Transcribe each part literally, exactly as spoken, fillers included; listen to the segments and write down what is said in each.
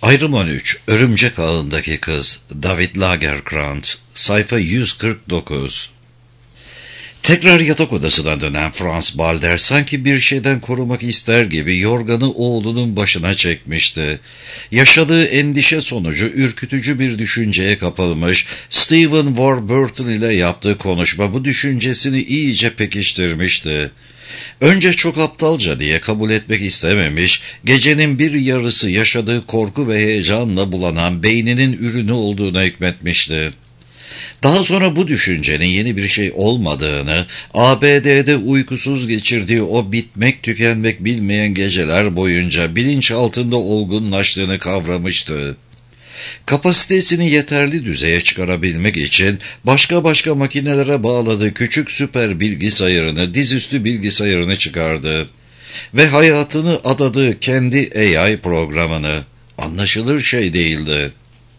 Ayrım on üç, Örümcek Ağındaki Kız, David Lagercrantz, sayfa yüz kırk dokuz. Tekrar yatak odasına dönen Franz Balder sanki bir şeyden korumak ister gibi yorganı oğlunun başına çekmişti. Yaşadığı endişe sonucu ürkütücü bir düşünceye kapılmış, Stephen Warburton ile yaptığı konuşma bu düşüncesini iyice pekiştirmişti. Önce çok aptalca diye kabul etmek istememiş, gecenin bir yarısı yaşadığı korku ve heyecanla bulanan beyninin ürünü olduğuna hükmetmişti. Daha sonra bu düşüncenin yeni bir şey olmadığını, A B D'de uykusuz geçirdiği o bitmek tükenmek bilmeyen geceler boyunca bilinç altında olgunlaştığını kavramıştı. Kapasitesini yeterli düzeye çıkarabilmek için başka başka makinelere bağladığı küçük süper bilgisayarını, dizüstü bilgisayarını çıkardı ve hayatını adadığı kendi A I programını. Anlaşılır şey değildi.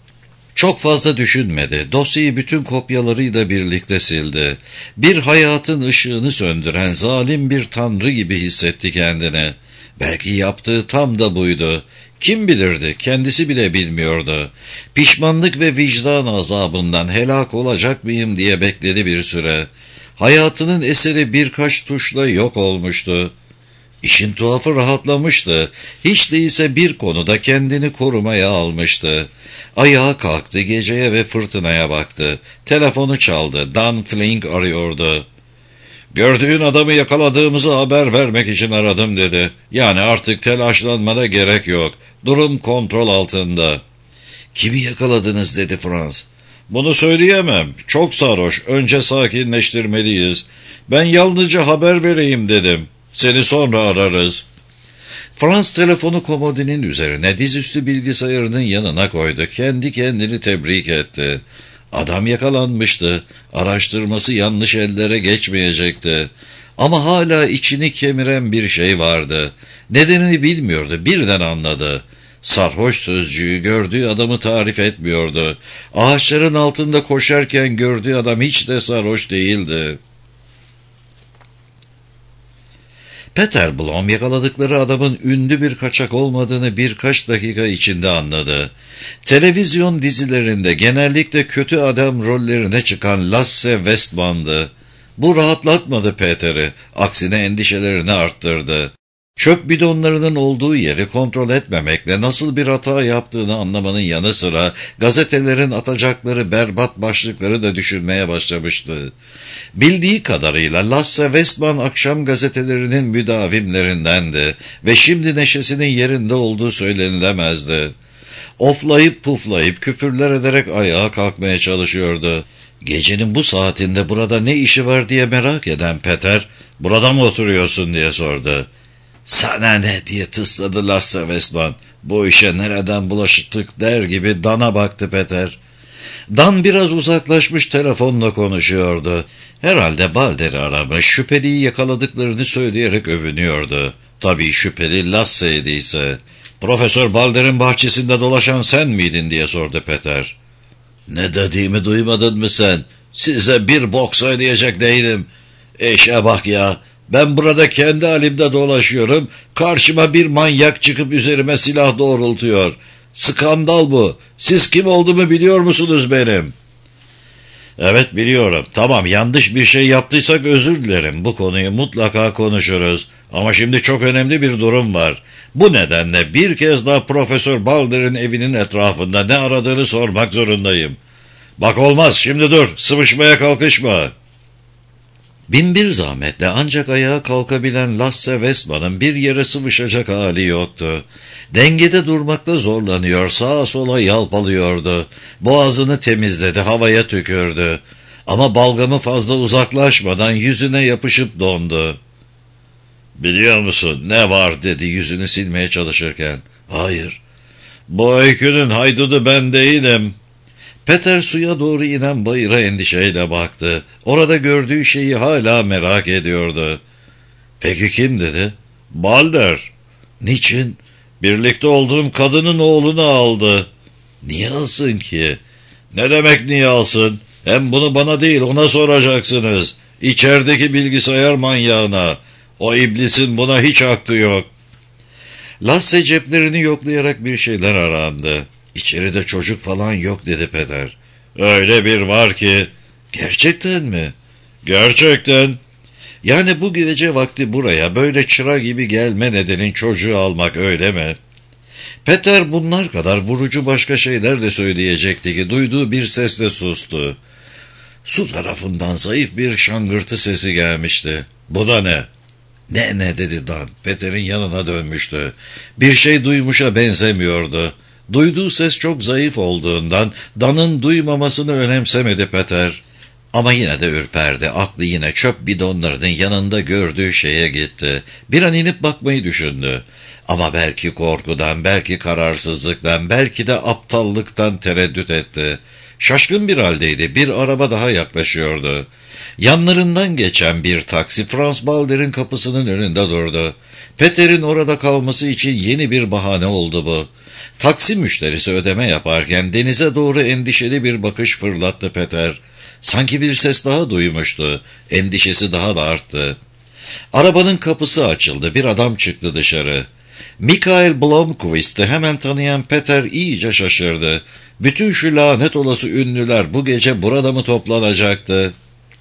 Çok fazla düşünmedi. Dosyayı bütün kopyalarıyla birlikte sildi. Bir hayatın ışığını söndüren zalim bir tanrı gibi hissetti kendini. Belki yaptığı tam da buydu. Kim bilirdi, kendisi bile bilmiyordu. Pişmanlık ve vicdan azabından helak olacak mıyım diye bekledi bir süre. Hayatının eseri birkaç tuşla yok olmuştu. İşin tuhafı rahatlamıştı. Hiç değilse bir konuda kendini korumaya almıştı. Ayağa kalktı, geceye ve fırtınaya baktı. Telefonu çaldı. Dan Flink arıyordu. "Gördüğün adamı yakaladığımızı haber vermek için aradım," dedi. "Yani artık telaşlanmana gerek yok. Durum kontrol altında." "Kimi yakaladınız?" dedi Franz. "Bunu söyleyemem. Çok sarhoş. Önce sakinleştirmeliyiz. Ben yalnızca haber vereyim dedim. Seni sonra ararız." Franz telefonu komodinin üzerine, dizüstü bilgisayarının yanına koydu. Kendi kendini tebrik etti. Adam yakalanmıştı. Araştırması yanlış ellere geçmeyecekti. Ama hala içini kemiren bir şey vardı. Nedenini bilmiyordu. Birden anladı. Sarhoş sözcüğü gördüğü adamı tarif etmiyordu. Ağaçların altında koşarken gördüğü adam hiç de sarhoş değildi. Peter Blom yakaladıkları adamın ünlü bir kaçak olmadığını birkaç dakika içinde anladı. Televizyon dizilerinde genellikle kötü adam rollerine çıkan Lasse Westman'dı. Bu rahatlatmadı Peter'i, aksine endişelerini arttırdı. Çöp bidonlarının olduğu yeri kontrol etmemekle nasıl bir hata yaptığını anlamanın yanı sıra gazetelerin atacakları berbat başlıkları da düşünmeye başlamıştı. Bildiği kadarıyla Lasse Westman akşam gazetelerinin müdavimlerindendi ve şimdi neşesinin yerinde olduğu söylenilemezdi. Oflayıp puflayıp küfürler ederek ayağa kalkmaya çalışıyordu. Gecenin bu saatinde burada ne işi var diye merak eden Peter, "Burada mı oturuyorsun?" diye sordu. "Sana ne?" diye tısladı Lasse Westman. "Bu işe nereden bulaştık?" der gibi Dan'a baktı Peter. Dan biraz uzaklaşmış telefonla konuşuyordu. Herhalde Balder'i aramış, şüpheliyi yakaladıklarını söyleyerek övünüyordu. Tabii şüpheli Lasse'ydiyse. "Profesör Balder'in bahçesinde dolaşan sen miydin?" diye sordu Peter. "Ne dediğimi duymadın mı sen? Size bir bok söyleyecek değilim. İşe bak ya. Ben burada kendi halimde dolaşıyorum. Karşıma bir manyak çıkıp üzerime silah doğrultuyor. Skandal bu. Siz kim olduğumu biliyor musunuz benim?" "Evet, biliyorum. Tamam, yanlış bir şey yaptıysak özür dilerim. Bu konuyu mutlaka konuşuruz. Ama şimdi çok önemli bir durum var. Bu nedenle bir kez daha Profesör Balder'in evinin etrafında ne aradığını sormak zorundayım. Bak olmaz, şimdi dur. Sıvışmaya kalkışma." Binbir zahmetle ancak ayağa kalkabilen Lasse Westman'ın bir yere sıvışacak hali yoktu. Dengede durmakta zorlanıyor, sağa sola yalpalıyordu. Boğazını temizledi, havaya tükürdü. Ama balgamı fazla uzaklaşmadan yüzüne yapışıp dondu. "Biliyor musun ne var?" dedi yüzünü silmeye çalışırken. "Hayır." "Bu öykünün haydudu ben değilim." Peter suya doğru inen bayıra endişeyle baktı. Orada gördüğü şeyi hala merak ediyordu. "Peki kim?" dedi. "Balder." "Niçin?" "Birlikte olduğum kadının oğlunu aldı." "Niye alsın ki?" "Ne demek niye alsın? Hem bunu bana değil ona soracaksınız. İçerideki bilgisayar manyağına. O iblisin buna hiç hakkı yok." Lasse ceplerini yoklayarak bir şeyler arandı. İçeride çocuk falan yok dedi Peter. Öyle bir var ki. Gerçekten mi? Gerçekten. Yani bu gece vakti buraya böyle çıra gibi gelme nedenin çocuğu almak, öyle mi? Peter bunlar kadar vurucu başka şeyler de söyleyecekti ki duyduğu bir sesle sustu. Su tarafından zayıf bir şangırtı sesi gelmişti. Bu da ne? Ne ne dedi Dan. Peter'in yanına dönmüştü. Bir şey duymuşa benzemiyordu. Duyduğu ses çok zayıf olduğundan Dan'ın duymamasını önemsemedi Peter. Ama yine de ürperdi. Aklı yine çöp bidonlarının yanında gördüğü şeye gitti. Bir an inip bakmayı düşündü. Ama belki korkudan, belki kararsızlıktan, belki de aptallıktan tereddüt etti. Şaşkın bir haldeydi. Bir araba daha yaklaşıyordu. Yanlarından geçen bir taksi Frans Balder'in kapısının önünde durdu. Peter'in orada kalması için yeni bir bahane oldu bu. Taksi müşterisi ödeme yaparken denize doğru endişeli bir bakış fırlattı Peter. Sanki bir ses daha duymuştu. Endişesi daha da arttı. Arabanın kapısı açıldı. Bir adam çıktı dışarı. Michael Blomqvist'i hemen tanıyan Peter iyice şaşırdı. Bütün şu lanet olası ünlüler bu gece burada mı toplanacaktı?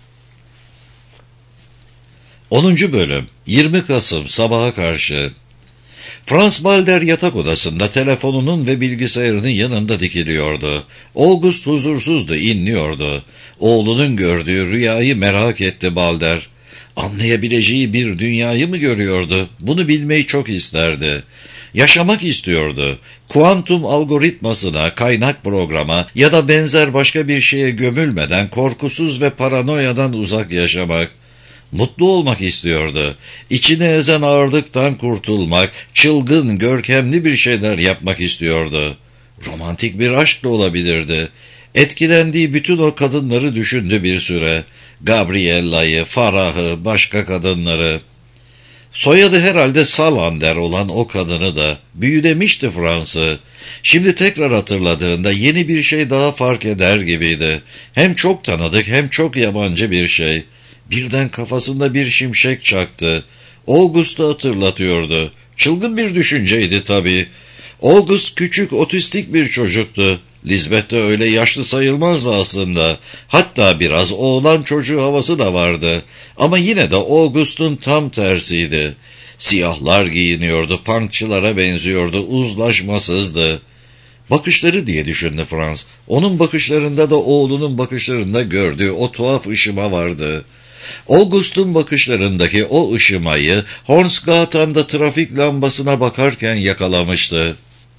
onuncu bölüm yirmi Kasım sabaha karşı. Frans Balder yatak odasında telefonunun ve bilgisayarının yanında dikiliyordu. August huzursuzdu, inliyordu. Oğlunun gördüğü rüyayı merak etti Balder. Anlayabileceği bir dünyayı mı görüyordu? Bunu bilmeyi çok isterdi. Yaşamak istiyordu. Kuantum algoritmasına, kaynak programa ya da benzer başka bir şeye gömülmeden korkusuz ve paranoyadan uzak yaşamak. Mutlu olmak istiyordu. İçini ezen ağırlıktan kurtulmak, çılgın, görkemli bir şeyler yapmak istiyordu. Romantik bir aşk da olabilirdi. Etkilendiği bütün o kadınları düşündü bir süre. Gabriella'yı, Farah'ı, başka kadınları. Soyadı herhalde Salander olan o kadını da büyülemişti Frans'ı. Şimdi tekrar hatırladığında yeni bir şey daha fark eder gibiydi. Hem çok tanıdık hem çok yabancı bir şey. Birden kafasında bir şimşek çaktı. August'u hatırlatıyordu. Çılgın bir düşünceydi tabii. August küçük, otistik bir çocuktu. Lisbeth de öyle yaşlı sayılmazdı aslında. Hatta biraz oğlan çocuğu havası da vardı. Ama yine de August'un tam tersiydi. Siyahlar giyiniyordu, punkçılara benziyordu, uzlaşmasızdı. Bakışları diye düşündü Frans. Onun bakışlarında da oğlunun bakışlarında gördüğü o tuhaf ışıma vardı. August'un bakışlarındaki o ışımayı Hornsgaten'da trafik lambasına bakarken yakalamıştı.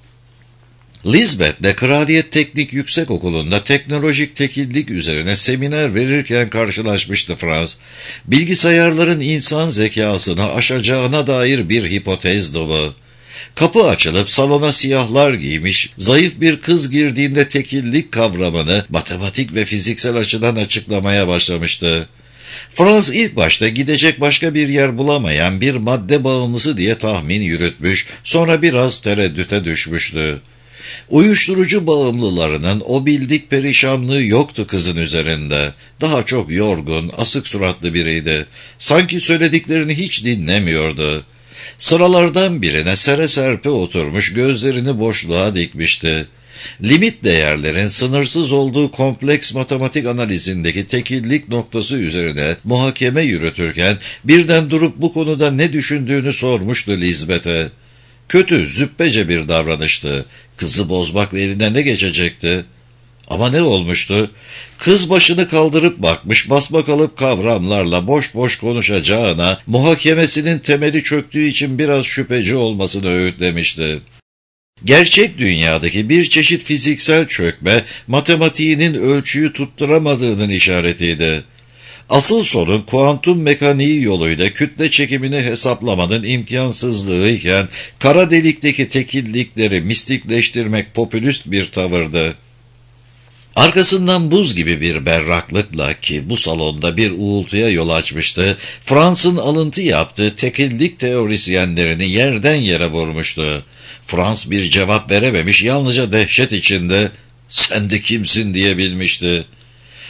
Lisbeth'le Kraliyet Teknik Yüksekokulu'nda teknolojik tekillik üzerine seminer verirken karşılaşmıştı Frans. Bilgisayarların insan zekasını aşacağına dair bir hipotezdi bu. Kapı açılıp salona siyahlar giymiş, zayıf bir kız girdiğinde tekillik kavramını matematik ve fiziksel açıdan açıklamaya başlamıştı. Frans ilk başta gidecek başka bir yer bulamayan bir madde bağımlısı diye tahmin yürütmüş, sonra biraz tereddüte düşmüştü. Uyuşturucu bağımlılarının o bildik perişanlığı yoktu kızın üzerinde. Daha çok yorgun, asık suratlı biriydi. Sanki söylediklerini hiç dinlemiyordu. Sıralardan birine sere serpe oturmuş, gözlerini boşluğa dikmişti. Limit değerlerin sınırsız olduğu kompleks matematik analizindeki tekillik noktası üzerine muhakeme yürütürken birden durup bu konuda ne düşündüğünü sormuştu Lisbeth'e. Kötü, züppece bir davranıştı. Kızı bozmakla eline ne geçecekti? Ama ne olmuştu? Kız başını kaldırıp bakmış, basmakalıp kavramlarla boş boş konuşacağına, muhakemesinin temeli çöktüğü için biraz şüpheci olmasını öğütlemişti. Gerçek dünyadaki bir çeşit fiziksel çökme, matematiğinin ölçüyü tutturamadığının işaretiydi. Asıl sorun kuantum mekaniği yoluyla kütle çekimini hesaplamanın imkansızlığıyken, kara delikteki tekillikleri mistikleştirmek popülist bir tavırdı. Arkasından buz gibi bir berraklıkla ki bu salonda bir uğultuya yol açmıştı, Frans'ın alıntı yaptığı tekillik teorisyenlerini yerden yere vurmuştu. Frans bir cevap verememiş, yalnızca dehşet içinde "Sen de kimsin?" diyebilmişti.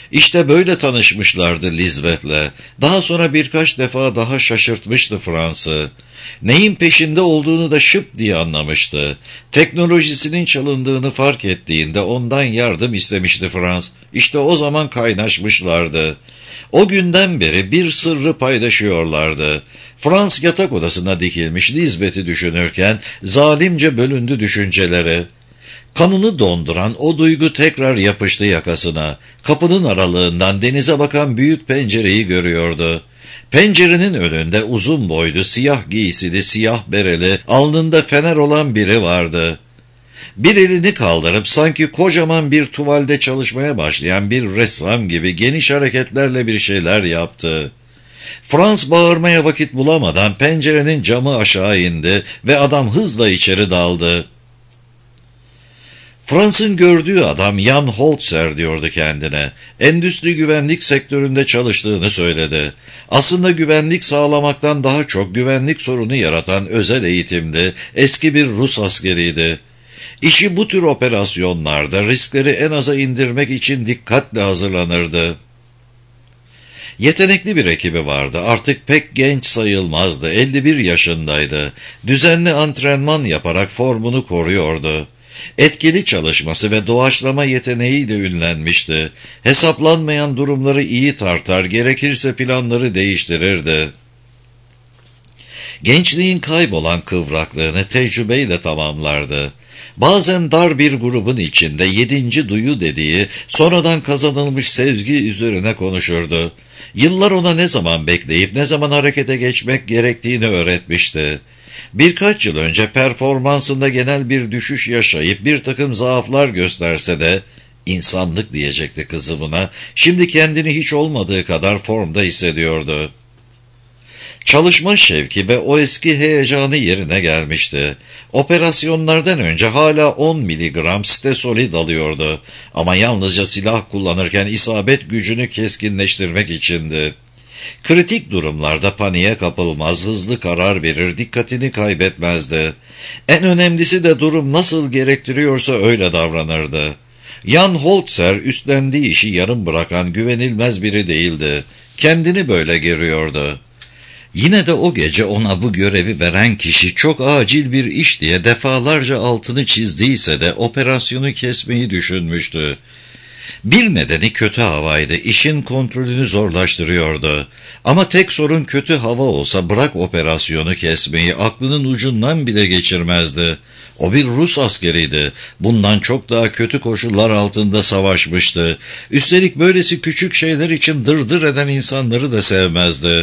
İşte böyle tanışmışlardı Lisbeth'le. Daha sonra birkaç defa daha şaşırtmıştı Frans'ı. Neyin peşinde olduğunu da şıp diye anlamıştı. Teknolojisinin çalındığını fark ettiğinde ondan yardım istemişti Frans. İşte o zaman kaynaşmışlardı. O günden beri bir sırrı paylaşıyorlardı. Frans yatak odasına dikilmiş Lisbeth'i düşünürken zalimce bölündü düşünceleri. Kanını donduran o duygu tekrar yapıştı yakasına. Kapının aralığından denize bakan büyük pencereyi görüyordu. Pencerenin önünde uzun boylu, siyah giysili, siyah bereli, alnında fener olan biri vardı. Bir elini kaldırıp sanki kocaman bir tuvalde çalışmaya başlayan bir ressam gibi geniş hareketlerle bir şeyler yaptı. Frans bağırmaya vakit bulamadan pencerenin camı aşağı indi ve adam hızla içeri daldı. Frans'ın gördüğü adam Jan Holzer diyordu kendine. Endüstri güvenlik sektöründe çalıştığını söyledi. Aslında güvenlik sağlamaktan daha çok güvenlik sorunu yaratan özel eğitimdi, eski bir Rus askeriydi. İşi bu tür operasyonlarda riskleri en aza indirmek için dikkatle hazırlanırdı. Yetenekli bir ekibi vardı. Artık pek genç sayılmazdı. elli bir yaşındaydı. Düzenli antrenman yaparak formunu koruyordu. Etkili çalışması ve doğaçlama yeteneğiyle ünlenmişti. Hesaplanmayan durumları iyi tartar, gerekirse planları değiştirirdi. Gençliğin kaybolan kıvraklığını tecrübeyle tamamlardı. Bazen dar bir grubun içinde yedinci duyu dediği sonradan kazanılmış sevgi üzerine konuşurdu. Yıllar ona ne zaman bekleyip ne zaman harekete geçmek gerektiğini öğretmişti. Birkaç yıl önce performansında genel bir düşüş yaşayıp bir takım zaaflar gösterse de insanlık diyecekti kızımına, şimdi kendini hiç olmadığı kadar formda hissediyordu. Çalışma şevki ve o eski heyecanı yerine gelmişti. Operasyonlardan önce hala on miligram stesolid alıyordu ama yalnızca silah kullanırken isabet gücünü keskinleştirmek içindi. Kritik durumlarda paniğe kapılmaz, hızlı karar verir, dikkatini kaybetmezdi. En önemlisi de durum nasıl gerektiriyorsa öyle davranırdı. Jan Holzer üstlendiği işi yarım bırakan güvenilmez biri değildi. Kendini böyle görüyordu. Yine de o gece ona bu görevi veren kişi çok acil bir iş diye defalarca altını çizdiyse de operasyonu kesmeyi düşünmüştü. Bir nedeni kötü havaydı, işin kontrolünü zorlaştırıyordu. Ama tek sorun kötü hava olsa bırak operasyonu kesmeyi aklının ucundan bile geçirmezdi. O bir Rus askeriydi. Bundan çok daha kötü koşullar altında savaşmıştı. Üstelik böylesi küçük şeyler için dırdır eden insanları da sevmezdi.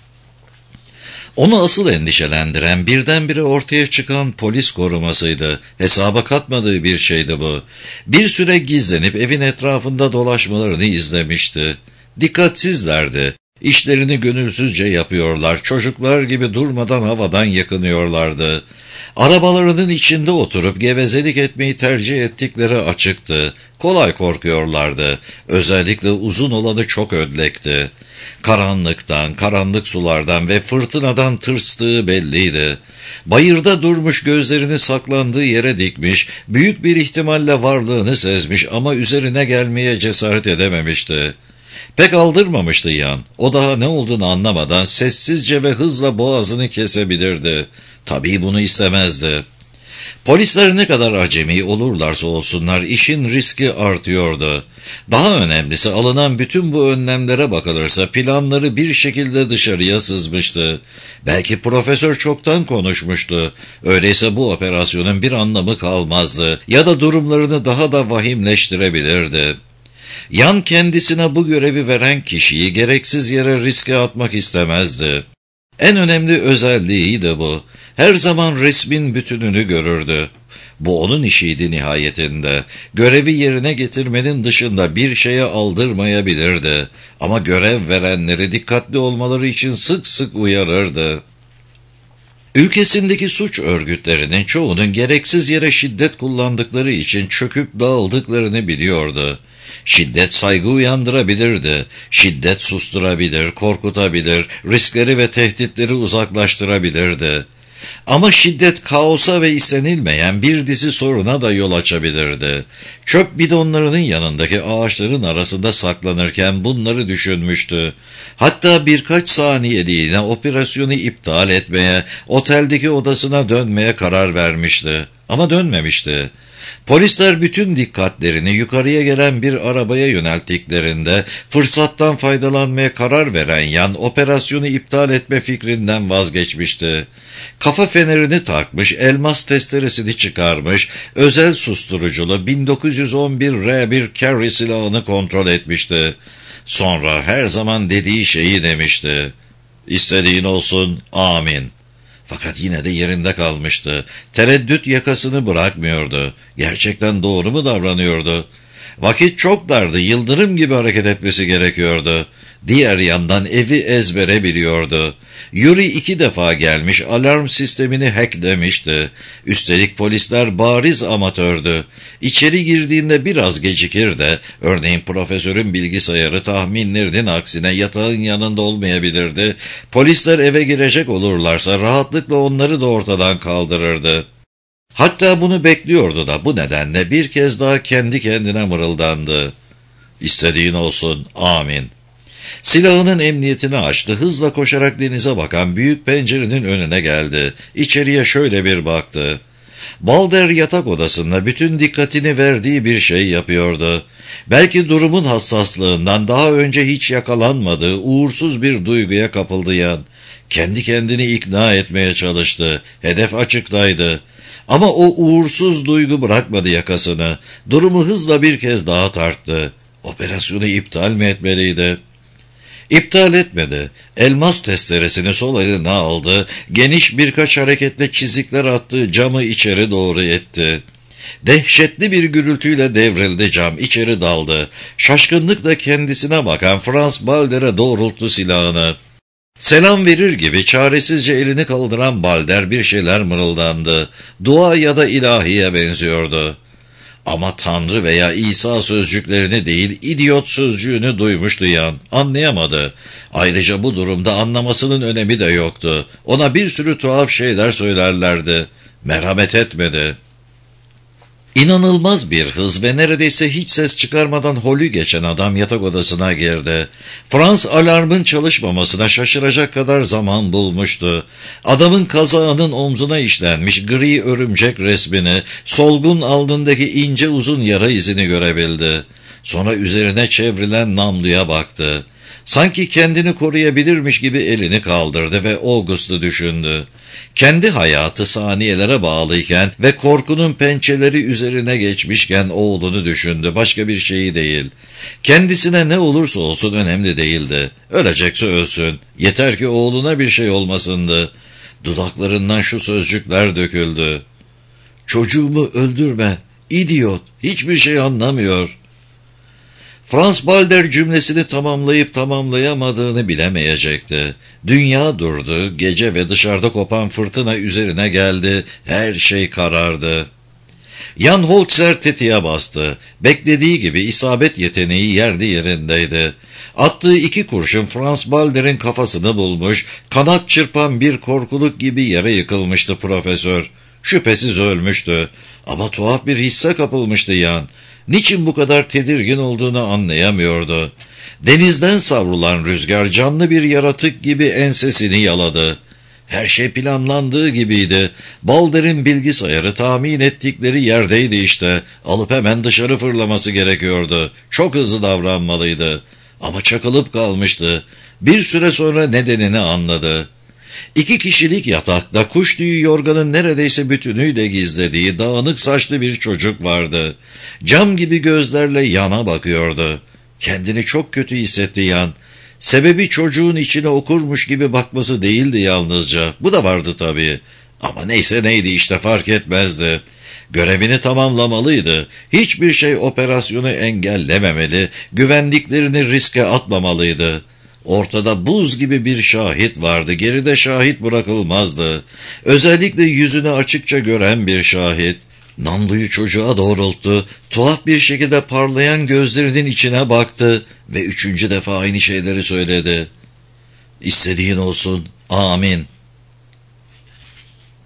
Onu asıl endişelendiren birdenbire ortaya çıkan polis korumasıydı. Hesaba katmadığı bir şeydi bu. Bir süre gizlenip evin etrafında dolaşmalarını izlemişti. Dikkatsizlerdi. İşlerini gönülsüzce yapıyorlar. Çocuklar gibi durmadan havadan yakınıyorlardı. Arabalarının içinde oturup gevezelik etmeyi tercih ettikleri açıktı. Kolay korkuyorlardı. Özellikle uzun olanı çok ödlekti. Karanlıktan, karanlık sulardan ve fırtınadan tırstığı belliydi. Bayırda durmuş, gözlerini saklandığı yere dikmiş, büyük bir ihtimalle varlığını sezmiş ama üzerine gelmeye cesaret edememişti. Pek aldırmamıştı Yan. O daha ne olduğunu anlamadan sessizce ve hızla boğazını kesebilirdi. Tabii bunu istemezdi. Polisler ne kadar acemi olurlarsa olsunlar işin riski artıyordu. Daha önemlisi alınan bütün bu önlemlere bakılırsa planları bir şekilde dışarıya sızmıştı. Belki profesör çoktan konuşmuştu. Öyleyse bu operasyonun bir anlamı kalmazdı ya da durumlarını daha da vahimleştirebilirdi. Yan kendisine bu görevi veren kişiyi gereksiz yere riske atmak istemezdi. En önemli özelliği de bu. Her zaman resmin bütününü görürdü. Bu onun işiydi nihayetinde. Görevi yerine getirmenin dışında bir şeye aldırmayabilirdi. Ama görev verenleri dikkatli olmaları için sık sık uyarırdı. Ülkesindeki suç örgütlerinin çoğunun gereksiz yere şiddet kullandıkları için çöküp dağıldıklarını biliyordu. Şiddet saygı uyandırabilirdi. Şiddet susturabilir, korkutabilir, riskleri ve tehditleri uzaklaştırabilirdi. Ama şiddet kaosa ve istenilmeyen bir dizi soruna da yol açabilirdi. Çöp bidonlarının yanındaki ağaçların arasında saklanırken bunları düşünmüştü. Hatta birkaç saniyeliğine operasyonu iptal etmeye, oteldeki odasına dönmeye karar vermişti. Ama dönmemişti. Polisler bütün dikkatlerini yukarıya gelen bir arabaya yönelttiklerinde fırsattan faydalanmaya karar veren Yan operasyonu iptal etme fikrinden vazgeçmişti. Kafa fenerini takmış, elmas testeresini çıkarmış, özel susturuculu bin dokuz yüz on bir R bir Carry silahını kontrol etmişti. Sonra her zaman dediği şeyi demişti. "İstediğin olsun, amin." Fakat yine de yerinde kalmıştı. Tereddüt yakasını bırakmıyordu. Gerçekten doğru mu davranıyordu? Vakit çok dardı, yıldırım gibi hareket etmesi gerekiyordu. Diğer yandan evi ezbere biliyordu. Yuri iki defa gelmiş, alarm sistemini hacklemişti. Üstelik polisler bariz amatördü. İçeri girdiğinde biraz gecikir de, örneğin profesörün bilgisayarı tahminlerinin aksine yatağın yanında olmayabilirdi. Polisler eve girecek olurlarsa rahatlıkla onları da ortadan kaldırırdı. Hatta bunu bekliyordu da bu nedenle bir kez daha kendi kendine mırıldandı. "İstediğin olsun, amin." Silahının emniyetini açtı, hızla koşarak denize bakan büyük pencerenin önüne geldi. İçeriye şöyle bir baktı. Balder yatak odasında bütün dikkatini verdiği bir şey yapıyordu. Belki durumun hassaslığından daha önce hiç yakalanmadığı uğursuz bir duyguya kapıldı Yan. Kendi kendini ikna etmeye çalıştı. Hedef açıktaydı. Ama o uğursuz duygu bırakmadı yakasını. Durumu hızla bir kez daha tarttı. Operasyonu iptal mi etmeliydi? İptal etmedi. Elmas testeresini sol eline aldı. Geniş birkaç hareketle çizikler attığı camı içeri doğru etti. Dehşetli bir gürültüyle devrildi cam, içeri daldı. Şaşkınlıkla kendisine bakan Frans Balder'e doğrulttu silahını. Selam verir gibi çaresizce elini kaldıran Balder bir şeyler mırıldandı. Dua ya da ilahiye benziyordu. Ama Tanrı veya İsa sözcüklerini değil, idiot sözcüğünü duymuştu Yan. Anlayamadı. Ayrıca bu durumda anlamasının önemi de yoktu. Ona bir sürü tuhaf şeyler söylerlerdi. Merhamet etmedi. İnanılmaz bir hız ve neredeyse hiç ses çıkarmadan holü geçen adam yatak odasına girdi. Frans alarmın çalışmamasına şaşıracak kadar zaman bulmuştu. Adamın kazağının omzuna işlenmiş gri örümcek resmini, solgun alnındaki ince uzun yara izini görebildi. Sonra üzerine çevrilen namluya baktı. Sanki kendini koruyabilirmiş gibi elini kaldırdı ve August'u düşündü. Kendi hayatı saniyelere bağlıyken ve korkunun pençeleri üzerine geçmişken oğlunu düşündü, başka bir şeyi değil. Kendisine ne olursa olsun önemli değildi. Ölecekse ölsün, yeter ki oğluna bir şey olmasındı. Dudaklarından şu sözcükler döküldü. "Çocuğumu öldürme, idiot, hiçbir şey anlamıyor." Frans Balder cümlesini tamamlayıp tamamlayamadığını bilemeyecekti. Dünya durdu, gece ve dışarıda kopan fırtına üzerine geldi, her şey karardı. Jan Holzer tetiğe bastı. Beklediği gibi isabet yeteneği yerli yerindeydi. Attığı iki kurşun Frans Balder'in kafasını bulmuş, kanat çırpan bir korkuluk gibi yere yıkılmıştı profesör. Şüphesiz ölmüştü. Ama tuhaf bir hisse kapılmıştı Jan. Niçin bu kadar tedirgin olduğunu anlayamıyordu. Denizden savrulan rüzgar canlı bir yaratık gibi ensesini yaladı. Her şey planlandığı gibiydi. Balder'in bilgisayarı tahmin ettikleri yerdeydi işte. Alıp hemen dışarı fırlaması gerekiyordu. Çok hızlı davranmalıydı. Ama çakılıp kalmıştı. Bir süre sonra nedenini anladı. İki kişilik yatakta kuş tüyü yorganın neredeyse bütünüyle gizlediği dağınık saçlı bir çocuk vardı. Cam gibi gözlerle Yan'a bakıyordu. Kendini çok kötü hissetti Yan. Sebebi çocuğun içine okurmuş gibi bakması değildi yalnızca. Bu da vardı tabii. Ama neyse neydi işte fark etmezdi. Görevini tamamlamalıydı. Hiçbir şey operasyonu engellememeli, güvenliklerini riske atmamalıydı. Ortada buz gibi bir şahit vardı. Geride şahit bırakılmazdı. Özellikle yüzünü açıkça gören bir şahit. Namluyu çocuğa doğrulttu. Tuhaf bir şekilde parlayan gözlerinin içine baktı ve üçüncü defa aynı şeyleri söyledi. "İstediğin olsun, amin."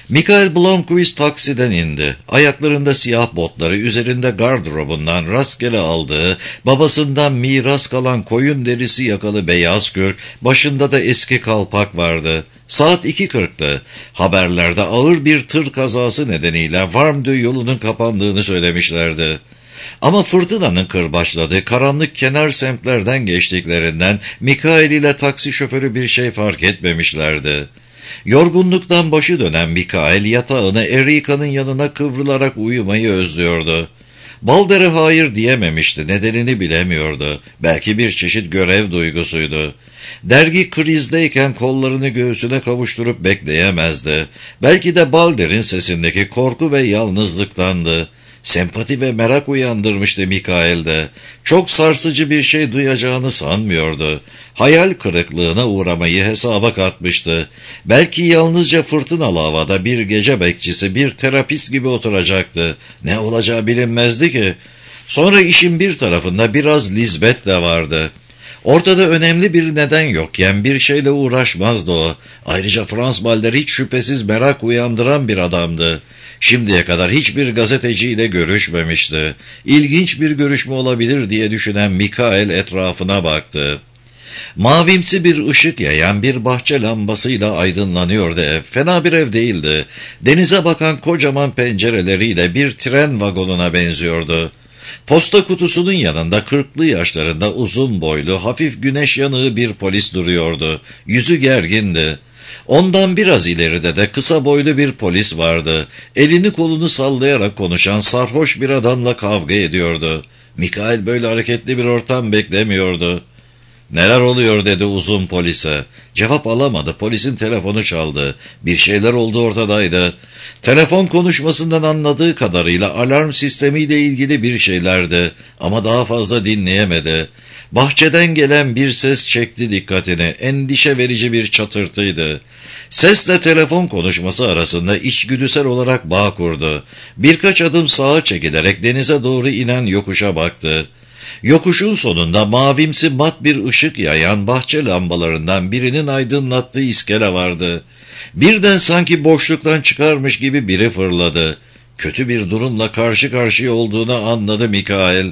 Michael Blomqvist taksiden indi. Ayaklarında siyah botları, üzerinde gardırobundan rastgele aldığı, babasından miras kalan koyun derisi yakalı beyaz kürk, başında da eski kalpak vardı. Saat iki kırktı. Haberlerde ağır bir tır kazası nedeniyle Varmdö yolunun kapandığını söylemişlerdi. Ama fırtınanın kırbaçladığı karanlık kenar semtlerden geçtiklerinden Michael ile taksi şoförü bir şey fark etmemişlerdi. Yorgunluktan başı dönen Michael yatağına Erika'nın yanına kıvrılarak uyumayı özlüyordu. Balder'e hayır diyememişti, nedenini bilemiyordu. Belki bir çeşit görev duygusuydu. Dergi krizdeyken kollarını göğsüne kavuşturup bekleyemezdi. Belki de Balder'in sesindeki korku ve yalnızlıktandı. Sempati ve merak uyandırmıştı Michael'de. Çok sarsıcı bir şey duyacağını sanmıyordu. Hayal kırıklığına uğramayı hesaba katmıştı. Belki yalnızca fırtınalı havada bir gece bekçisi, bir terapist gibi oturacaktı. Ne olacağı bilinmezdi ki. Sonra işin bir tarafında biraz Lisbeth de vardı. Ortada önemli bir neden yokken bir şeyle uğraşmazdı o. Ayrıca Franz Balder hiç şüphesiz merak uyandıran bir adamdı. Şimdiye kadar hiçbir gazeteciyle görüşmemişti. İlginç bir görüşme olabilir diye düşünen Michael etrafına baktı. Mavimsi bir ışık yayan bir bahçe lambasıyla aydınlanıyordu ev. Fena bir ev değildi. Denize bakan kocaman pencereleriyle bir tren vagonuna benziyordu. Posta kutusunun yanında kırklı yaşlarında uzun boylu, hafif güneş yanığı bir polis duruyordu. Yüzü gergindi. Ondan biraz ileride de kısa boylu bir polis vardı. Elini kolunu sallayarak konuşan sarhoş bir adamla kavga ediyordu. Michael böyle hareketli bir ortam beklemiyordu. "Neler oluyor?" dedi uzun polise. Cevap alamadı. Polisin telefonu çaldı. Bir şeyler oldu ortadaydı. Telefon konuşmasından anladığı kadarıyla alarm sistemiyle ilgili bir şeylerdi. Ama daha fazla dinleyemedi. Bahçeden gelen bir ses çekti dikkatini. Endişe verici bir çatırtıydı. Sesle telefon konuşması arasında içgüdüsel olarak bağ kurdu. Birkaç adım sağa çekilerek denize doğru inen yokuşa baktı. Yokuşun sonunda mavimsi mat bir ışık yayan bahçe lambalarından birinin aydınlattığı iskele vardı. Birden sanki boşluktan çıkarmış gibi biri fırladı. Kötü bir durumla karşı karşıya olduğunu anladı Michael.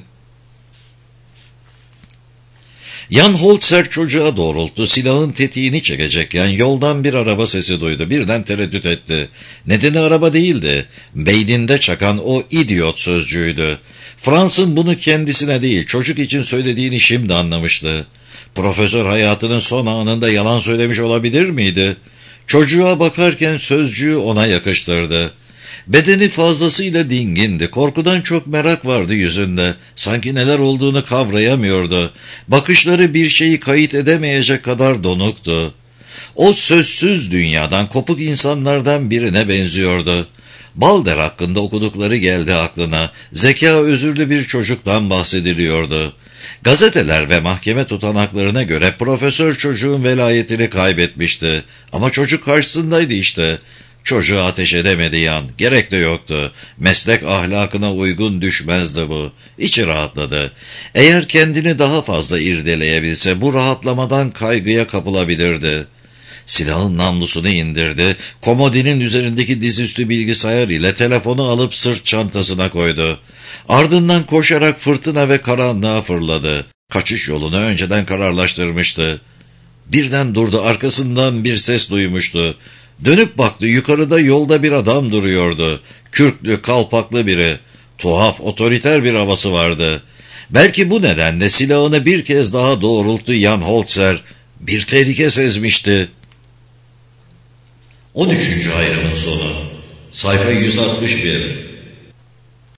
Jan Holzer çocuğa doğrulttu. Silahın tetiğini çekecekken yoldan bir araba sesi duydu. Birden tereddüt etti. Nedeni araba değildi. Beyninde çakan o idiot sözcüğüydü. Frans'ın bunu kendisine değil, çocuk için söylediğini şimdi anlamıştı. Profesör hayatının son anında yalan söylemiş olabilir miydi? Çocuğa bakarken sözcüğü ona yakıştırdı. Bedeni fazlasıyla dingindi. Korkudan çok merak vardı yüzünde. Sanki neler olduğunu kavrayamıyordu. Bakışları bir şeyi kayıt edemeyecek kadar donuktu. O sözsüz dünyadan kopuk insanlardan birine benziyordu. Balder hakkında okudukları geldi aklına. Zeka özürlü bir çocuktan bahsediliyordu. Gazeteler ve mahkeme tutanaklarına göre profesör çocuğun velayetini kaybetmişti. Ama çocuk karşısındaydı işte. Çocuğu ateş edemedi Yan. Gerek de yoktu. Meslek ahlakına uygun düşmezdi bu. İçi rahatladı. Eğer kendini daha fazla irdeleyebilse bu rahatlamadan kaygıya kapılabilirdi. Silahın namlusunu indirdi. Komodinin üzerindeki dizüstü bilgisayar ile telefonu alıp sırt çantasına koydu. Ardından koşarak fırtına ve karanlığa fırladı. Kaçış yolunu önceden kararlaştırmıştı. Birden durdu. Arkasından bir ses duymuştu. Dönüp baktı. Yukarıda yolda bir adam duruyordu. Kürklü, kalpaklı biri. Tuhaf, otoriter bir havası vardı. Belki bu nedenle silahını bir kez daha doğrulttu Jan Holzer. Bir tehlike sezmişti. on üçüncü ayrımın sonu. Sayfa yüz altmış bir.